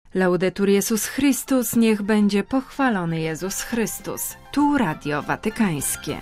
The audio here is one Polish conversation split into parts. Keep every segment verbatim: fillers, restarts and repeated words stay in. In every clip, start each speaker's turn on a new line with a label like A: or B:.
A: Laudetur Jezus Chrystus, niech będzie pochwalony Jezus Chrystus. Tu Radio Watykańskie.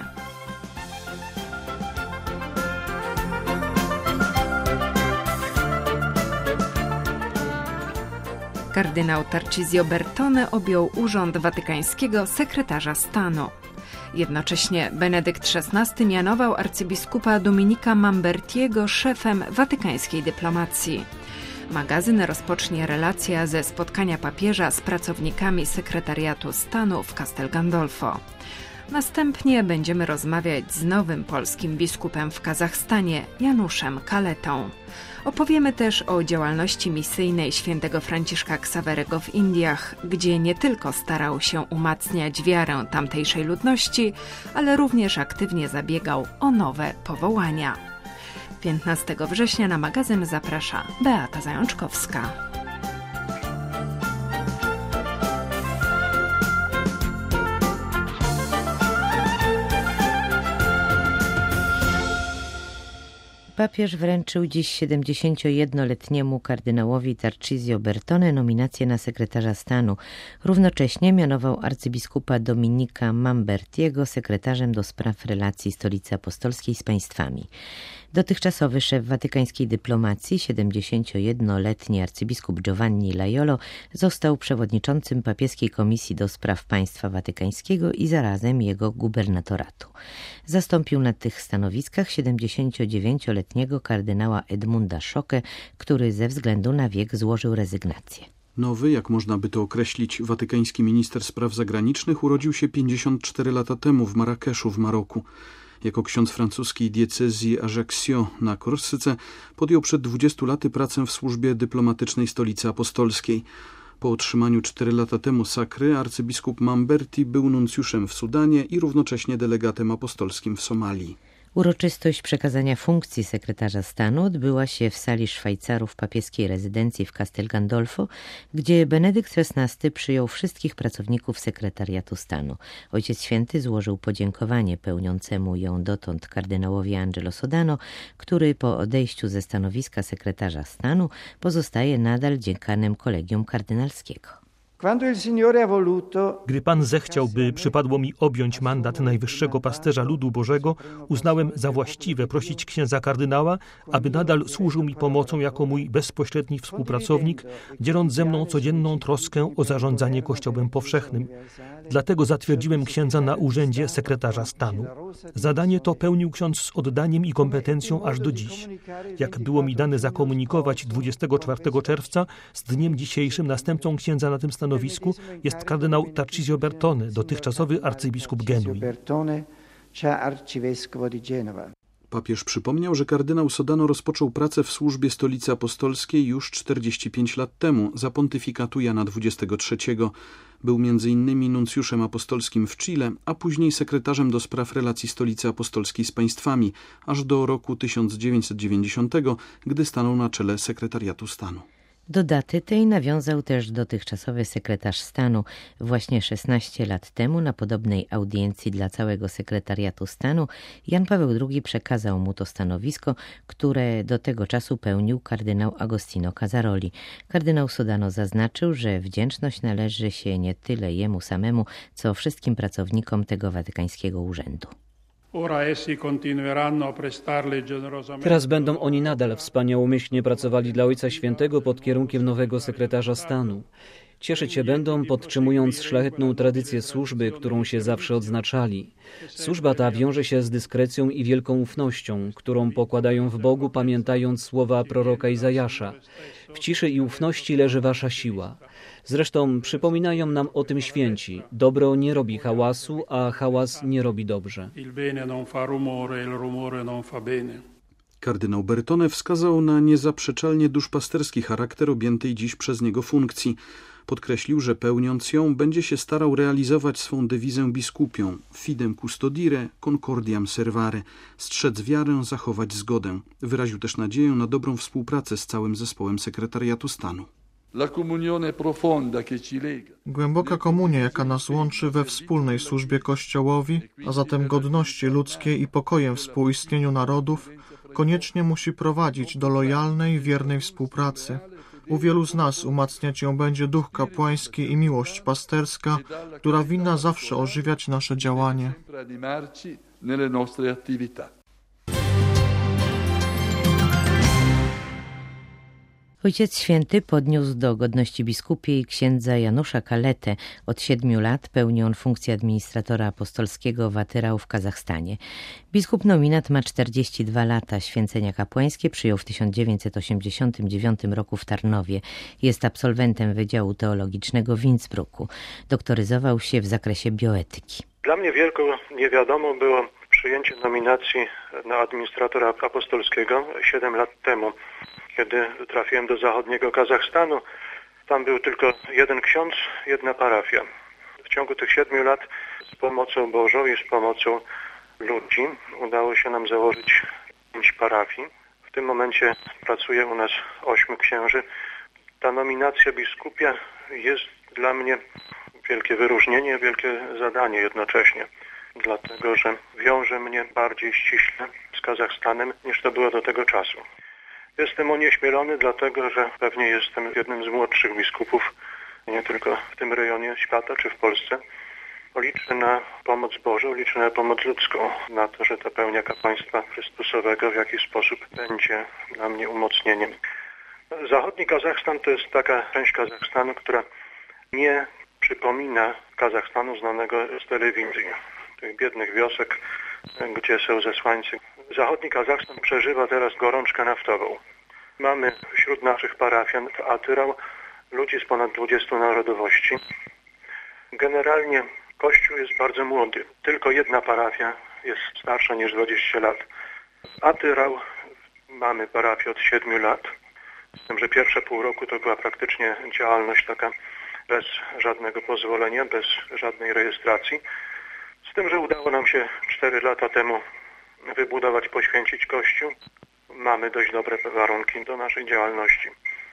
A: Kardynał Tarcisio Bertone objął urząd watykańskiego sekretarza stanu. Jednocześnie Benedykt szesnasty mianował arcybiskupa Dominika Mambertiego szefem watykańskiej dyplomacji. Magazyn rozpocznie relację ze spotkania papieża z pracownikami sekretariatu stanu w Castel Gandolfo. Następnie będziemy rozmawiać z nowym polskim biskupem w Kazachstanie, Januszem Kaletą. Opowiemy też o działalności misyjnej świętego Franciszka Ksawerego w Indiach, gdzie nie tylko starał się umacniać wiarę tamtejszej ludności, ale również aktywnie zabiegał o nowe powołania. piętnastego września na magazyn zaprasza Beata Zajączkowska.
B: Papież wręczył dziś siedemdziesięciojednoletniemu kardynałowi Tarcisio Bertone nominację na sekretarza stanu. Równocześnie mianował arcybiskupa Dominika Mambertiego sekretarzem do spraw relacji Stolicy Apostolskiej z państwami. Dotychczasowy szef watykańskiej dyplomacji, siedemdziesięciojednoletni arcybiskup Giovanni Laiolo, został przewodniczącym papieskiej komisji do spraw państwa watykańskiego i zarazem jego gubernatoratu. Zastąpił na tych stanowiskach siedemdziesięciodziewięcioletniego kardynała Edmunda Szokę, który ze względu na wiek złożył rezygnację.
C: Nowy, jak można by to określić, watykański minister spraw zagranicznych urodził się pięćdziesiąt cztery lata temu w Marrakeszu w Maroku. Jako ksiądz francuskiej diecezji Ajaccio na Korsyce podjął przed dwudziestu laty pracę w służbie dyplomatycznej Stolicy Apostolskiej. Po otrzymaniu cztery lata temu sakry arcybiskup Mamberti był nuncjuszem w Sudanie i równocześnie delegatem apostolskim w Somalii.
B: Uroczystość przekazania funkcji sekretarza stanu odbyła się w sali Szwajcarów papieskiej rezydencji w Castel Gandolfo, gdzie Benedykt szesnasty przyjął wszystkich pracowników sekretariatu stanu. Ojciec Święty złożył podziękowanie pełniącemu ją dotąd kardynałowi Angelo Sodano, który po odejściu ze stanowiska sekretarza stanu pozostaje nadal dziekanem kolegium kardynalskiego.
D: Gdy Pan zechciał, by przypadło mi objąć mandat najwyższego pasterza ludu Bożego, uznałem za właściwe prosić księdza kardynała, aby nadal służył mi pomocą jako mój bezpośredni współpracownik, dzieląc ze mną codzienną troskę o zarządzanie Kościołem powszechnym. Dlatego zatwierdziłem księdza na urzędzie sekretarza stanu. Zadanie to pełnił ksiądz z oddaniem i kompetencją aż do dziś. Jak było mi dane zakomunikować dwudziestego czwartego czerwca, z dniem dzisiejszym następcą księdza na tym stanowisku jest kardynał Tarcisio Bertone, dotychczasowy arcybiskup Genui.
C: Papież przypomniał, że kardynał Sodano rozpoczął pracę w służbie Stolicy Apostolskiej już czterdzieści pięć lat temu, za pontyfikatu Jana dwudziestego trzeciego. Był między innymi nuncjuszem apostolskim w Chile, a później sekretarzem do spraw relacji Stolicy Apostolskiej z państwami, aż do roku tysiąc dziewięćset dziewięćdziesiątego, gdy stanął na czele sekretariatu stanu.
B: Do daty tej nawiązał też dotychczasowy sekretarz stanu. Właśnie szesnaście lat temu na podobnej audiencji dla całego sekretariatu stanu Jan Paweł drugi przekazał mu to stanowisko, które do tego czasu pełnił kardynał Agostino Casaroli. Kardynał Sodano zaznaczył, że wdzięczność należy się nie tyle jemu samemu, co wszystkim pracownikom tego watykańskiego urzędu.
E: Teraz będą oni nadal wspaniałomyślnie pracowali dla Ojca Świętego pod kierunkiem nowego sekretarza stanu. Cieszyć się będą, podtrzymując szlachetną tradycję służby, którą się zawsze odznaczali. Służba ta wiąże się z dyskrecją i wielką ufnością, którą pokładają w Bogu, pamiętając słowa proroka Izajasza. W ciszy i ufności leży wasza siła. Zresztą przypominają nam o tym święci. Dobro nie robi hałasu, a hałas nie robi dobrze.
C: Kardynał Bertone wskazał na niezaprzeczalnie duszpasterski charakter objętej dziś przez niego funkcji. Podkreślił, że pełniąc ją będzie się starał realizować swą dewizę biskupią Fidem custodire, concordiam servare, strzec wiarę, zachować zgodę. Wyraził też nadzieję na dobrą współpracę z całym zespołem sekretariatu stanu.
F: Głęboka komunia, jaka nas łączy we wspólnej służbie Kościołowi, a zatem godności ludzkiej i pokojem współistnieniu narodów, koniecznie musi prowadzić do lojalnej, wiernej współpracy. U wielu z nas umacniać ją będzie duch kapłański i miłość pasterska, która winna zawsze ożywiać nasze działanie.
B: Ojciec Święty podniósł do godności biskupiej księdza Janusza Kaletę. Od siedmiu lat pełni on funkcję administratora apostolskiego w Atyrau w Kazachstanie. Biskup nominat ma czterdzieści dwa lata. Święcenia kapłańskie przyjął w tysiąc dziewięćset osiemdziesiątym dziewiątym roku w Tarnowie. Jest absolwentem Wydziału Teologicznego w Innsbrucku. Doktoryzował się w zakresie bioetyki.
G: Dla mnie wielką niewiadomą było przyjęcie nominacji na administratora apostolskiego siedem lat temu, kiedy trafiłem do zachodniego Kazachstanu. Tam był tylko jeden ksiądz, jedna parafia. W ciągu tych siedmiu lat z pomocą Bożą i z pomocą ludzi udało się nam założyć pięć parafii. W tym momencie pracuje u nas ośmiu księży. Ta nominacja biskupia jest dla mnie wielkie wyróżnienie, wielkie zadanie jednocześnie. Dlatego, że wiąże mnie bardziej ściśle z Kazachstanem niż to było do tego czasu. Jestem onieśmielony, dlatego że pewnie jestem jednym z młodszych biskupów, nie tylko w tym rejonie świata czy w Polsce. Liczę na pomoc Bożą, liczę na pomoc ludzką, na to, że ta pełnia kapłaństwa Chrystusowego w jakiś sposób będzie dla mnie umocnieniem. Zachodni Kazachstan to jest taka część Kazachstanu, która nie przypomina Kazachstanu znanego z telewizji, tych biednych wiosek, gdzie są zesłańcy. Zachodni Kazachstan przeżywa teraz gorączkę naftową. Mamy wśród naszych parafian w Atyrau ludzi z ponad dwudziestu narodowości. Generalnie Kościół jest bardzo młody. Tylko jedna parafia jest starsza niż dwadzieścia lat. W Atyrau mamy parafię od siedmiu lat. Z tym, że pierwsze pół roku to była praktycznie działalność taka bez żadnego pozwolenia, bez żadnej rejestracji. Z tym, że udało nam się cztery lata temu wybudować, poświęcić Kościół. Mamy dość dobre warunki do naszej działalności.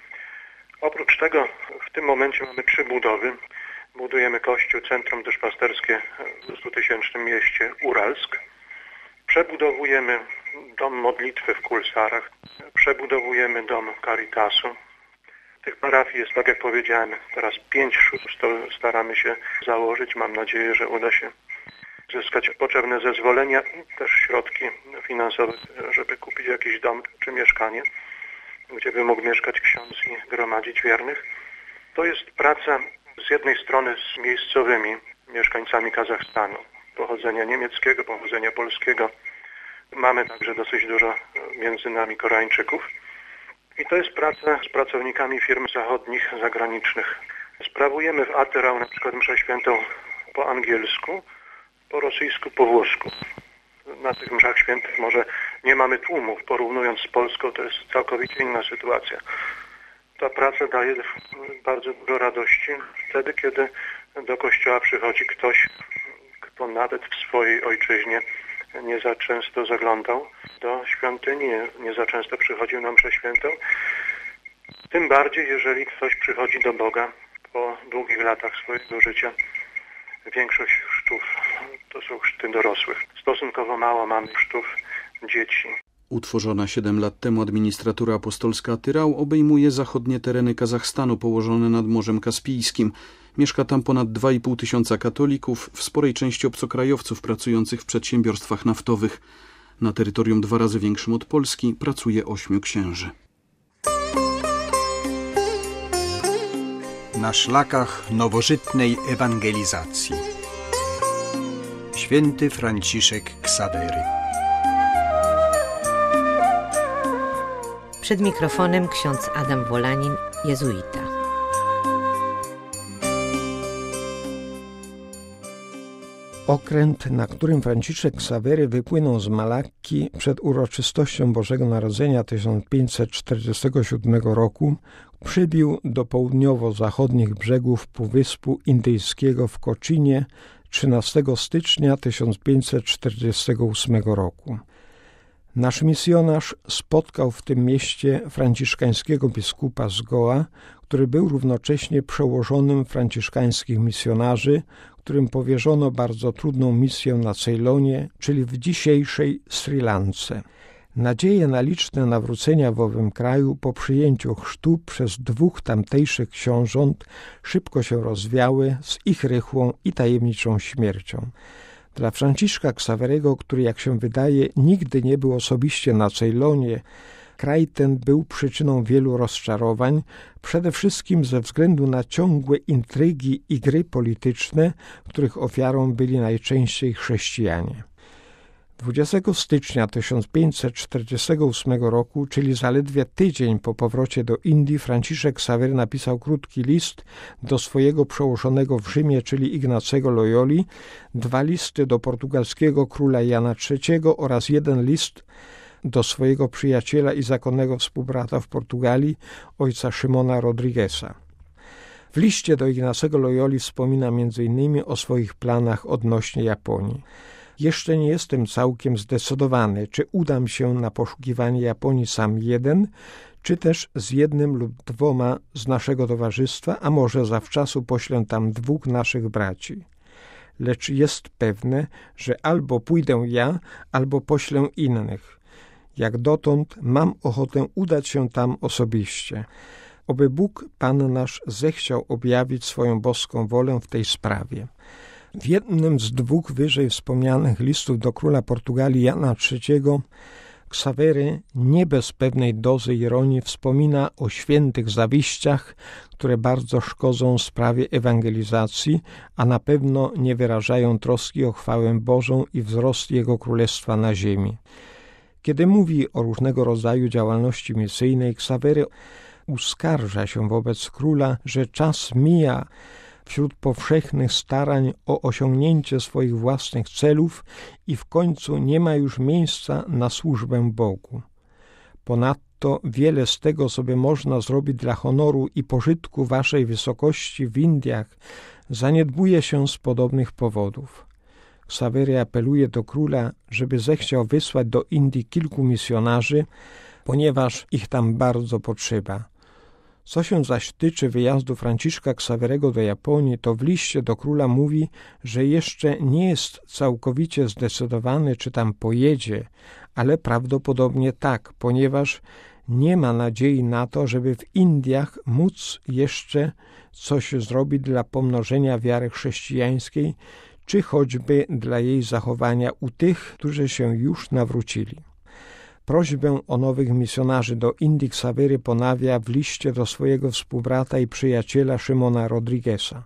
G: Oprócz tego w tym momencie mamy trzy budowy. Budujemy Kościół, Centrum Duszpasterskie w stutysięcznym mieście Uralsk. Przebudowujemy dom modlitwy w Kulsarach. Przebudowujemy dom Caritasu. Tych parafii jest, tak jak powiedziałem, teraz pięć, szóst staramy się założyć. Mam nadzieję, że uda się zyskać potrzebne zezwolenia i też środki finansowe, żeby kupić jakiś dom czy mieszkanie, gdzie by mógł mieszkać ksiądz i gromadzić wiernych. To jest praca z jednej strony z miejscowymi mieszkańcami Kazachstanu, pochodzenia niemieckiego, pochodzenia polskiego. Mamy także dosyć dużo między nami Koreańczyków. I to jest praca z pracownikami firm zachodnich, zagranicznych. Sprawujemy w Atyrau na przykład mszę świętą po angielsku, po rosyjsku, po włosku. Na tych mszach świętych może nie mamy tłumów, porównując z Polską, to jest całkowicie inna sytuacja. Ta praca daje bardzo dużo radości wtedy, kiedy do kościoła przychodzi ktoś, kto nawet w swojej ojczyźnie nie za często zaglądał do świątyni, nie, nie za często przychodził na mszę świętą. Tym bardziej, jeżeli ktoś przychodzi do Boga po długich latach swojego życia. Większość chrztów to są chrzty dorosłych. Stosunkowo mało mamy chrztów dzieci.
C: Utworzona siedem lat temu administratura apostolska Atyrau obejmuje zachodnie tereny Kazachstanu położone nad Morzem Kaspijskim. Mieszka tam ponad dwa i pół tysiąca katolików, w sporej części obcokrajowców pracujących w przedsiębiorstwach naftowych. Na terytorium dwa razy większym od Polski pracuje ośmiu księży.
H: Na szlakach nowożytnej ewangelizacji. Święty Franciszek Ksawery.
B: Przed mikrofonem ksiądz Adam Wolanin, jezuita.
I: Okręt, na którym Franciszek Ksawery wypłynął z Malakki przed uroczystością Bożego Narodzenia tysiąc pięćset czterdziestego siódmego roku, przybił do południowo-zachodnich brzegów Półwyspu Indyjskiego w Kochinie trzynastego stycznia tysiąc pięćset czterdziestego ósmego roku. Nasz misjonarz spotkał w tym mieście franciszkańskiego biskupa z Goa, który był równocześnie przełożonym franciszkańskich misjonarzy, którym powierzono bardzo trudną misję na Ceylonie, czyli w dzisiejszej Sri Lance. Nadzieje na liczne nawrócenia w owym kraju po przyjęciu chrztu przez dwóch tamtejszych książąt szybko się rozwiały z ich rychłą i tajemniczą śmiercią. Dla Franciszka Ksawerego, który jak się wydaje nigdy nie był osobiście na Ceylonie, kraj ten był przyczyną wielu rozczarowań, przede wszystkim ze względu na ciągłe intrygi i gry polityczne, których ofiarą byli najczęściej chrześcijanie. dwudziestego stycznia tysiąc pięćset czterdziestego ósmego roku, czyli zaledwie tydzień po powrocie do Indii, Franciszek Ksawery napisał krótki list do swojego przełożonego w Rzymie, czyli Ignacego Loyoli, dwa listy do portugalskiego króla Jana trzeciego oraz jeden list do swojego przyjaciela i zakonnego współbrata w Portugalii, ojca Szymona Rodriguesa. W liście do Ignacego Loyoli wspomina między innymi o swoich planach odnośnie Japonii. Jeszcze nie jestem całkiem zdecydowany, czy udam się na poszukiwanie Japonii sam jeden, czy też z jednym lub dwoma z naszego towarzystwa, a może zawczasu poślę tam dwóch naszych braci. Lecz jest pewne, że albo pójdę ja, albo poślę innych. Jak dotąd mam ochotę udać się tam osobiście. Oby Bóg, Pan nasz, zechciał objawić swoją boską wolę w tej sprawie. W jednym z dwóch wyżej wspomnianych listów do króla Portugalii Jana trzeciego Ksawery nie bez pewnej dozy ironii wspomina o świętych zawiściach, które bardzo szkodzą sprawie ewangelizacji, a na pewno nie wyrażają troski o chwałę Bożą i wzrost Jego Królestwa na ziemi. Kiedy mówi o różnego rodzaju działalności misyjnej, Ksawery uskarża się wobec króla, że czas mija wśród powszechnych starań o osiągnięcie swoich własnych celów i w końcu nie ma już miejsca na służbę Bogu. Ponadto wiele z tego, co by można zrobić dla honoru i pożytku waszej wysokości w Indiach, zaniedbuje się z podobnych powodów. Ksawery apeluje do króla, żeby zechciał wysłać do Indii kilku misjonarzy, ponieważ ich tam bardzo potrzeba. Co się zaś tyczy wyjazdu Franciszka Ksawerego do Japonii, to w liście do króla mówi, że jeszcze nie jest całkowicie zdecydowany, czy tam pojedzie, ale prawdopodobnie tak, ponieważ nie ma nadziei na to, żeby w Indiach móc jeszcze coś zrobić dla pomnożenia wiary chrześcijańskiej, czy choćby dla jej zachowania u tych, którzy się już nawrócili. Prośbę o nowych misjonarzy do Indii Ksawery ponawia w liście do swojego współbrata i przyjaciela Szymona Rodriguesa.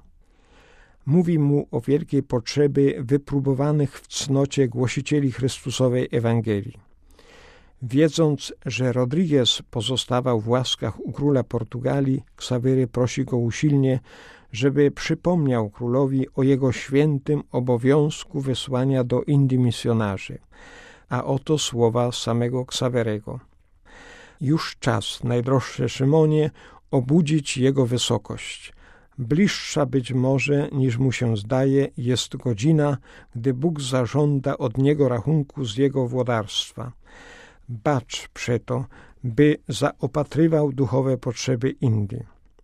I: Mówi mu o wielkiej potrzebie wypróbowanych w cnocie głosicieli Chrystusowej Ewangelii. Wiedząc, że Rodriguez pozostawał w łaskach u króla Portugalii, Ksawery prosi go usilnie, żeby przypomniał królowi o jego świętym obowiązku wysłania do Indii misjonarzy. A oto słowa samego Ksawerego. Już czas, najdroższy Szymonie, obudzić jego wysokość. Bliższa być może, niż mu się zdaje, jest godzina, gdy Bóg zażąda od niego rachunku z jego włodarstwa. Bacz przeto, by zaopatrywał duchowe potrzeby Indii.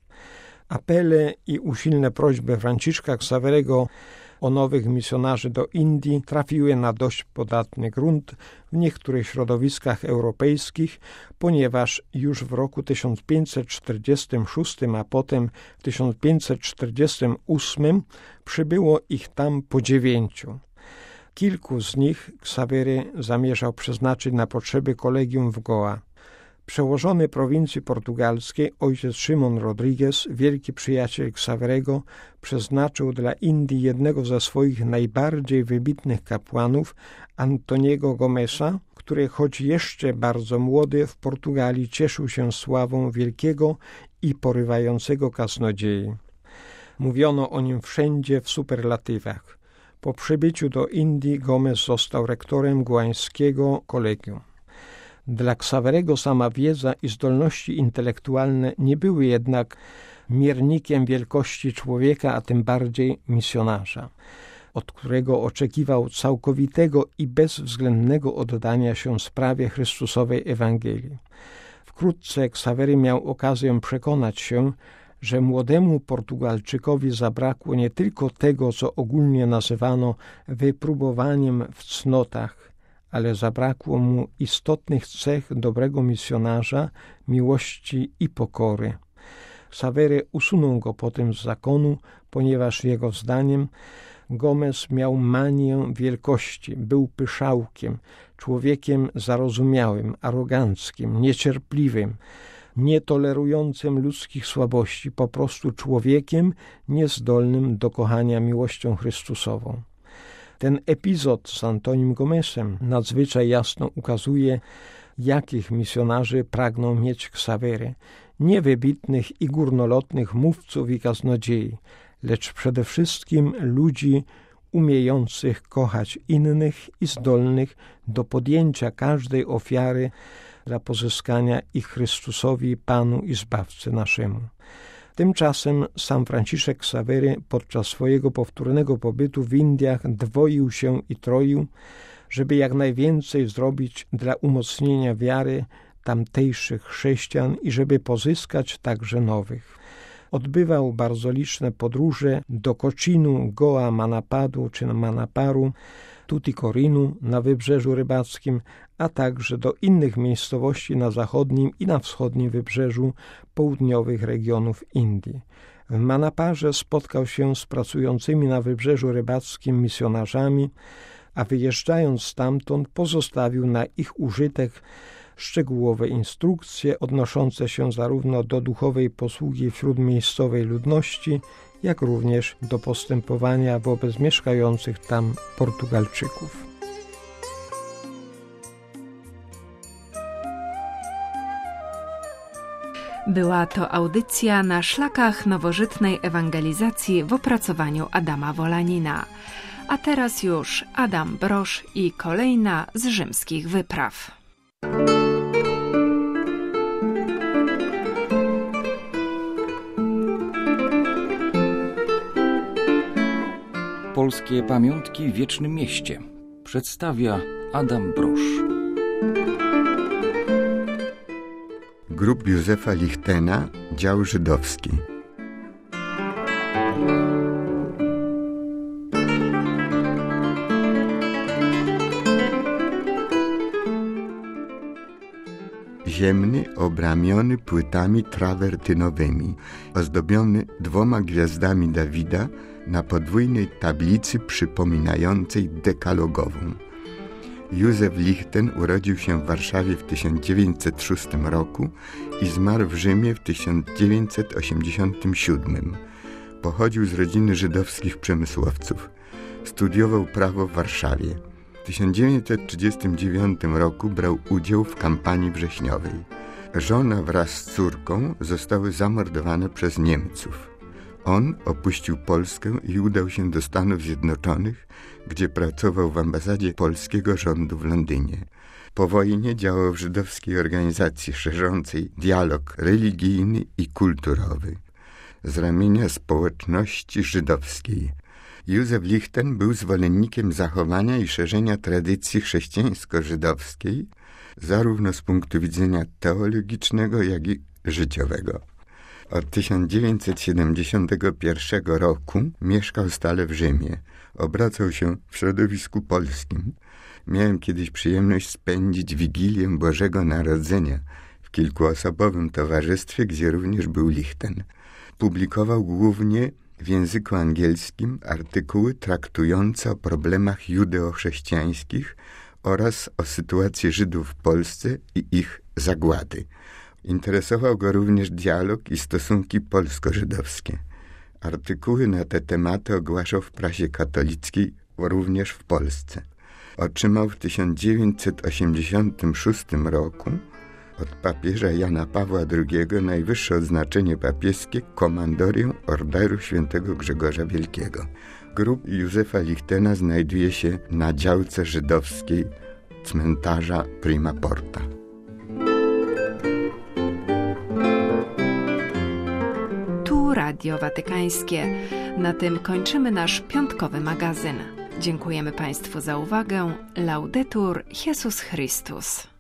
I: Apele i usilne prośby Franciszka Ksawerego o nowych misjonarzy do Indii trafiły na dość podatny grunt w niektórych środowiskach europejskich, ponieważ już w roku tysiąc pięćset czterdziestym szóstym, a potem w tysiąc pięćset czterdziestym ósmym przybyło ich tam po dziewięciu. Kilku z nich Ksawery zamierzał przeznaczyć na potrzeby kolegium w Goa. Przełożony prowincji portugalskiej ojciec Szymon Rodrigues, wielki przyjaciel Ksawerego, przeznaczył dla Indii jednego ze swoich najbardziej wybitnych kapłanów, Antoniego Gomesa, który choć jeszcze bardzo młody w Portugalii cieszył się sławą wielkiego i porywającego kaznodziei. Mówiono o nim wszędzie w superlatywach. Po przybyciu do Indii Gomez został rektorem goańskiego kolegium. Dla Ksawerego sama wiedza i zdolności intelektualne nie były jednak miernikiem wielkości człowieka, a tym bardziej misjonarza, od którego oczekiwał całkowitego i bezwzględnego oddania się sprawie Chrystusowej Ewangelii. Wkrótce Ksawery miał okazję przekonać się, że młodemu Portugalczykowi zabrakło nie tylko tego, co ogólnie nazywano wypróbowaniem w cnotach, ale zabrakło mu istotnych cech dobrego misjonarza, miłości i pokory. Ksawery usunął go potem z zakonu, ponieważ jego zdaniem Gomez miał manię wielkości, był pyszałkiem, człowiekiem zarozumiałym, aroganckim, niecierpliwym, nietolerującym ludzkich słabości, po prostu człowiekiem niezdolnym do kochania miłością Chrystusową. Ten epizod z Antonim Gomezem nadzwyczaj jasno ukazuje, jakich misjonarzy pragną mieć Ksawery. Nie wybitnych i górnolotnych mówców i kaznodziei, lecz przede wszystkim ludzi umiejących kochać innych i zdolnych do podjęcia każdej ofiary dla pozyskania ich Chrystusowi, Panu i Zbawcy naszemu. Tymczasem sam Franciszek Ksawery podczas swojego powtórnego pobytu w Indiach dwoił się i troił, żeby jak najwięcej zrobić dla umocnienia wiary tamtejszych chrześcijan i żeby pozyskać także nowych. Odbywał bardzo liczne podróże do Koczinu, Goa, Manapadu czy Manaparu, Tuticorinu na Wybrzeżu Rybackim, a także do innych miejscowości na zachodnim i na wschodnim wybrzeżu południowych regionów Indii. W Manaparze spotkał się z pracującymi na Wybrzeżu Rybackim misjonarzami, a wyjeżdżając stamtąd pozostawił na ich użytek szczegółowe instrukcje odnoszące się zarówno do duchowej posługi wśród miejscowej ludności, jak również do postępowania wobec mieszkających tam Portugalczyków.
A: Była to audycja na szlakach nowożytnej ewangelizacji w opracowaniu Adama Wolanina. A teraz już Adam Brosz i kolejna z rzymskich wypraw.
J: Polskie pamiątki w wiecznym mieście przedstawia Adam Brosz.
K: Grób Józefa Lichtena, dział żydowski. Ziemny, obramiony płytami trawertynowymi, ozdobiony dwoma gwiazdami Dawida na podwójnej tablicy przypominającej dekalogową. Józef Lichten urodził się w Warszawie w tysiąc dziewięćset szóstym roku i zmarł w Rzymie w tysiąc dziewięćset osiemdziesiątym siódmym. Pochodził z rodziny żydowskich przemysłowców. Studiował prawo w Warszawie. W tysiąc dziewięćset trzydziestym dziewiątym roku brał udział w kampanii wrześniowej. Żona wraz z córką zostały zamordowane przez Niemców. On opuścił Polskę i udał się do Stanów Zjednoczonych, gdzie pracował w ambasadzie polskiego rządu w Londynie. Po wojnie działał w żydowskiej organizacji szerzącej dialog religijny i kulturowy z ramienia społeczności żydowskiej. Józef Lichten był zwolennikiem zachowania i szerzenia tradycji chrześcijańsko-żydowskiej, zarówno z punktu widzenia teologicznego, jak i życiowego. Od tysiąc dziewięćset siedemdziesiątego pierwszego roku mieszkał stale w Rzymie. Obracał się w środowisku polskim. Miałem kiedyś przyjemność spędzić Wigilię Bożego Narodzenia w kilkuosobowym towarzystwie, gdzie również był Lichten. Publikował głównie w języku angielskim artykuły traktujące o problemach judeo-chrześcijańskich oraz o sytuacji Żydów w Polsce i ich zagłady. Interesował go również dialog i stosunki polsko-żydowskie. Artykuły na te tematy ogłaszał w prasie katolickiej, również w Polsce. Otrzymał w tysiąc dziewięćset osiemdziesiątym szóstym roku od papieża Jana Pawła drugiego najwyższe odznaczenie papieskie Komandorię Orderu Świętego Grzegorza Wielkiego. Grób Józefa Lichtena znajduje się na działce żydowskiej cmentarza Prima Porta.
A: Tu Radio Watykańskie. Na tym kończymy nasz piątkowy magazyn. Dziękujemy Państwu za uwagę. Laudetur Jesus Christus.